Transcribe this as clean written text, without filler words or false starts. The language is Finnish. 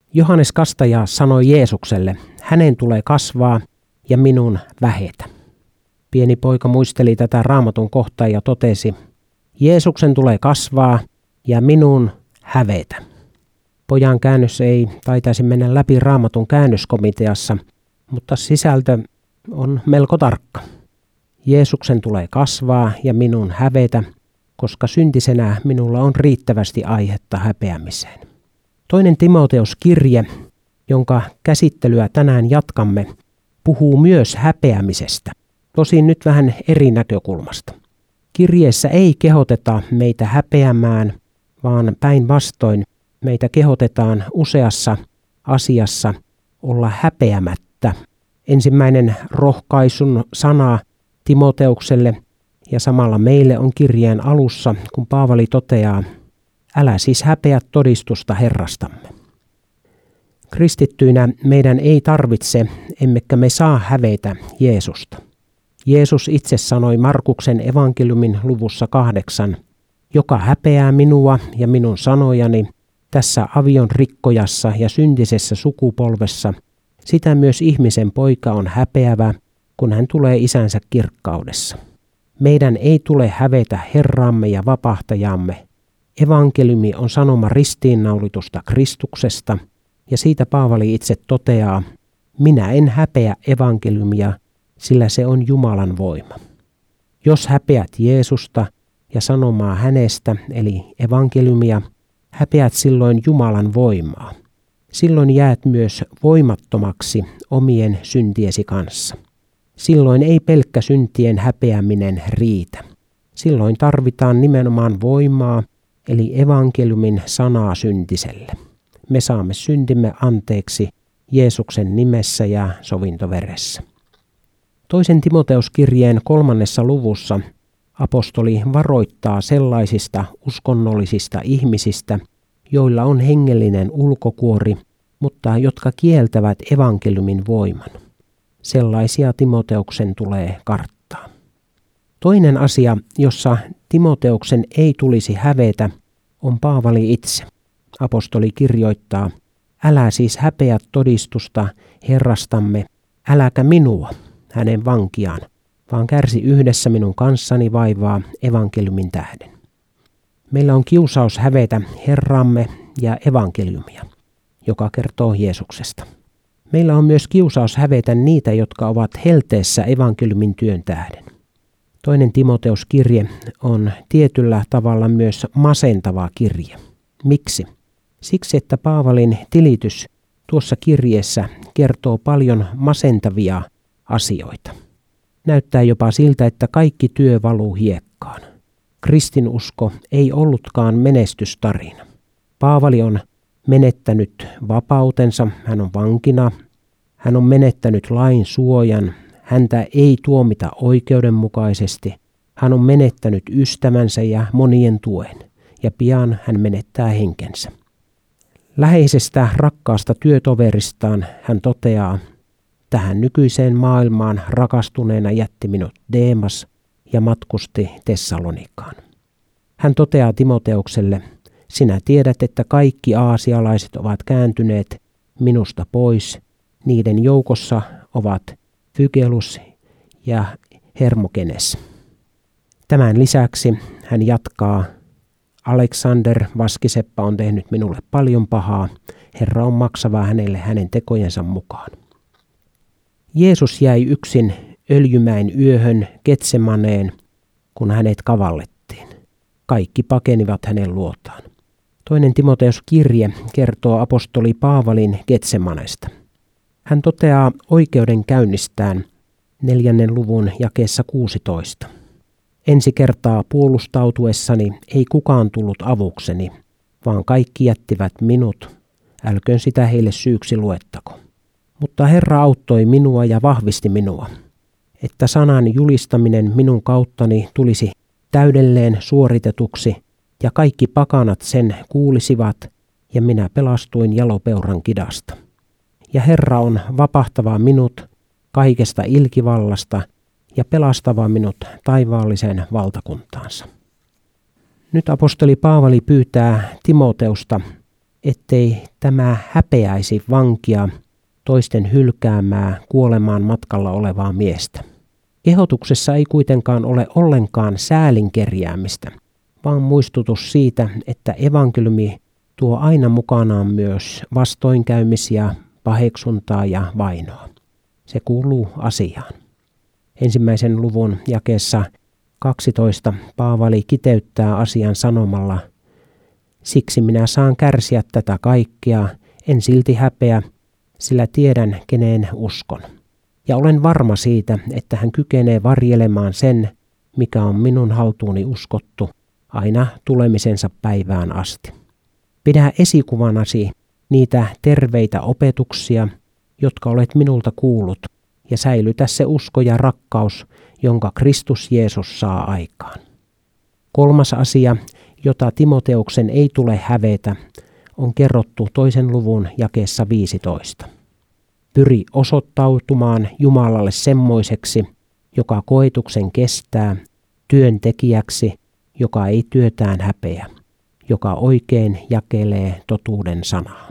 Johannes Kastaja sanoi Jeesukselle, hänen tulee kasvaa ja minun vähetä. Pieni poika muisteli tätä Raamatun kohtaa ja totesi, Jeesuksen tulee kasvaa ja minun hävetä. Pojan käännös ei taitaisi mennä läpi Raamatun käännöskomiteassa, mutta sisältö on melko tarkka. Jeesuksen tulee kasvaa ja minun hävetä, koska syntisenä minulla on riittävästi aihetta häpeämiseen. Toinen Timoteus-kirje, jonka käsittelyä tänään jatkamme, puhuu myös häpeämisestä, tosin nyt vähän eri näkökulmasta. Kirjeessä ei kehoteta meitä häpeämään, vaan päinvastoin meitä kehotetaan useassa asiassa olla häpeämättä. Ensimmäinen rohkaisun sana Timoteukselle ja samalla meille on kirjeen alussa, kun Paavali toteaa, älä siis häpeä todistusta Herrastamme. Kristittyinä meidän ei tarvitse, emmekä me saa hävetä Jeesusta. Jeesus itse sanoi Markuksen evankeliumin luvussa 8, joka häpeää minua ja minun sanojani tässä avion rikkojassa ja syntisessä sukupolvessa, sitä myös ihmisen poika on häpeävä, kun hän tulee isänsä kirkkaudessa. Meidän ei tule hävetä Herraamme ja vapahtajamme. Evankeliumi on sanoma ristiinnaulitusta Kristuksesta, ja siitä Paavali itse toteaa, minä en häpeä evankeliumia, sillä se on Jumalan voima. Jos häpeät Jeesusta ja sanomaa hänestä, eli evankeliumia, häpeät silloin Jumalan voimaa. Silloin jäät myös voimattomaksi omien syntiesi kanssa. Silloin ei pelkkä syntien häpeäminen riitä. Silloin tarvitaan nimenomaan voimaa, eli evankeliumin sanaa syntiselle. Me saamme syntimme anteeksi Jeesuksen nimessä ja sovintoveressä. Toisen Timoteuskirjeen 3. luvussa apostoli varoittaa sellaisista uskonnollisista ihmisistä, joilla on hengellinen ulkokuori, mutta jotka kieltävät evankeliumin voiman. Sellaisia Timoteuksen tulee karttaa. Toinen asia, jossa Timoteuksen ei tulisi hävetä, on Paavali itse. Apostoli kirjoittaa, älä siis häpeä todistusta Herrastamme, äläkä minua, hänen vankiaan, vaan kärsi yhdessä minun kanssani vaivaa evankeliumin tähden. Meillä on kiusaus hävetä Herramme ja evankeliumia, joka kertoo Jeesuksesta. Meillä on myös kiusaus hävetä niitä, jotka ovat helteessä evankeliumin työn tähden. Toinen Timoteuskirje on tietyllä tavalla myös masentava kirje. Miksi? Siksi, että Paavalin tilitys tuossa kirjeessä kertoo paljon masentavia asioita. Näyttää jopa siltä, että kaikki työ valuu hiekkaan. Kristinusko ei ollutkaan menestystarina. Paavali on menettänyt vapautensa, hän on vankina, hän on menettänyt lain suojan, häntä ei tuomita oikeudenmukaisesti, hän on menettänyt ystävänsä ja monien tuen, ja pian hän menettää henkensä. Läheisestä rakkaasta työtoveristaan hän toteaa, tähän nykyiseen maailmaan rakastuneena jätti minut Deemas ja matkusti Tessalonikaan. Hän toteaa Timoteukselle, sinä tiedät, että kaikki aasialaiset ovat kääntyneet minusta pois. Niiden joukossa ovat Fygelus ja Hermogenes. Tämän lisäksi hän jatkaa, Aleksander vaskiseppä on tehnyt minulle paljon pahaa. Herra on maksava hänelle hänen tekojensa mukaan. Jeesus jäi yksin Öljymäen yöhön Getsemaneen, kun hänet kavallettiin. Kaikki pakenivat hänen luotaan. Toinen Timoteuskirje kertoo apostoli Paavalin Getsemanesta. Hän toteaa oikeudenkäynnistään 4. luvun jakeessa 16. Ensi kertaa puolustautuessani ei kukaan tullut avukseni, vaan kaikki jättivät minut, älköön sitä heille syyksi luettako. Mutta Herra auttoi minua ja vahvisti minua, että sanan julistaminen minun kauttani tulisi täydelleen suoritetuksi, ja kaikki pakanat sen kuulisivat, ja minä pelastuin jalopeuran kidasta. Ja Herra on vapahtava minut kaikesta ilkivallasta ja pelastava minut taivaalliseen valtakuntaansa. Nyt apostoli Paavali pyytää Timoteusta ettei tämä häpeäisi vankia toisten hylkäämää kuolemaan matkalla olevaa miestä. Kehotuksessa ei kuitenkaan ole ollenkaan säälin kerjäämistä, vaan muistutus siitä, että evankeliumi tuo aina mukanaan myös vastoinkäymisiä, paheksuntaa ja vainoa. Se kuuluu asiaan. 1. luvun jakeessa 12 Paavali kiteyttää asian sanomalla: siksi minä saan kärsiä tätä kaikkea, en silti häpeä, sillä tiedän, keneen uskon. Ja olen varma siitä, että hän kykenee varjelemaan sen, mikä on minun haltuuni uskottu, aina tulemisensa päivään asti. Pidä esikuvanasi niitä terveitä opetuksia, jotka olet minulta kuullut, ja säilytä se usko ja rakkaus, jonka Kristus Jeesus saa aikaan. 3. asia, jota Timoteuksen ei tule hävetä, on kerrottu 2. luvun jakeessa 15. Pyri osoittautumaan Jumalalle semmoiseksi, joka koetuksen kestää, työntekijäksi, joka ei työtään häpeä, joka oikein jakelee totuuden sanaa.